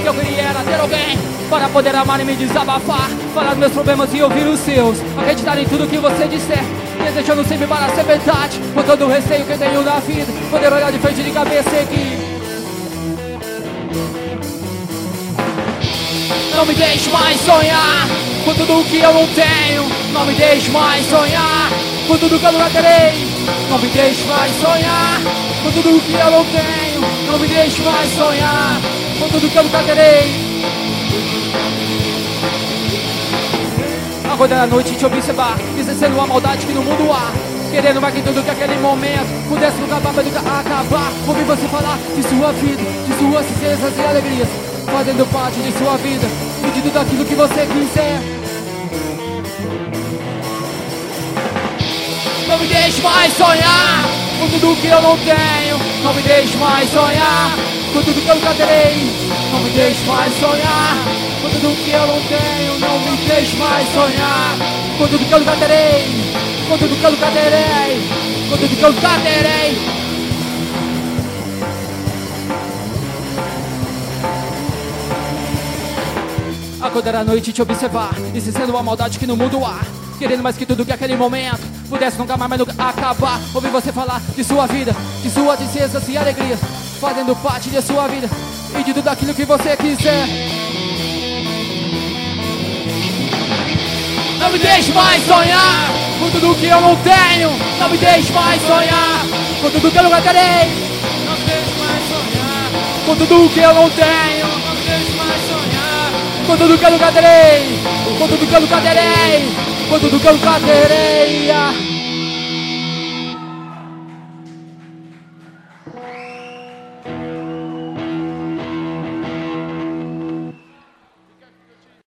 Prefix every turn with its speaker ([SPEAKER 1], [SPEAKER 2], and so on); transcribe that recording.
[SPEAKER 1] que eu queria era ter alguém para poder amar e me desabafar, falar dos meus problemas e ouvir os seus, acreditar em tudo que você disser, desejando sempre para ser verdade, com todo o receio que eu tenho na vida, poder olhar de frente de cabeça e seguir. Não me deixe mais sonhar com tudo que eu não tenho. Não me deixe mais sonhar com tudo que eu nunca terei. Não me deixe mais sonhar com tudo que eu não tenho. Não me deixe mais sonhar com tudo que eu nunca terei. Acordar à noite e te observar, exercendo uma maldade que no mundo há, querendo mais que tudo que aquele momento pudesse nunca acabar. Ouvir você falar de sua vida, de suas tristezas e alegrias, fazendo parte de sua vida, e de tudo aquilo que você quiser. Não me deixe mais sonhar com tudo que eu não tenho. Não me deixe mais sonhar com tudo que eu nunca terei. Não me deixe mais sonhar com tudo que eu não tenho. Não me deixe mais sonhar com tudo que eu nunca terei. Com tudo que eu nunca terei. Com tudo que eu nunca terei. Acordar à noite e te observar, exercendo uma maldade que no mundo há, querendo mais que tudo que aquele momento pudesse nunca mais nunca acabar. Ouvir você falar de sua vida, de suas tristezas e alegrias, fazendo parte de sua vida e de tudo aquilo que você quiser. Não me deixe mais sonhar com tudo que eu não tenho. Não me deixe mais sonhar com tudo que eu nunca terei. Não me deixe mais sonhar com tudo que eu não tenho. Não me deixe mais sonhar com tudo que eu nunca terei. Com tudo que eu nunca terei. Com tudo que eu nunca terei.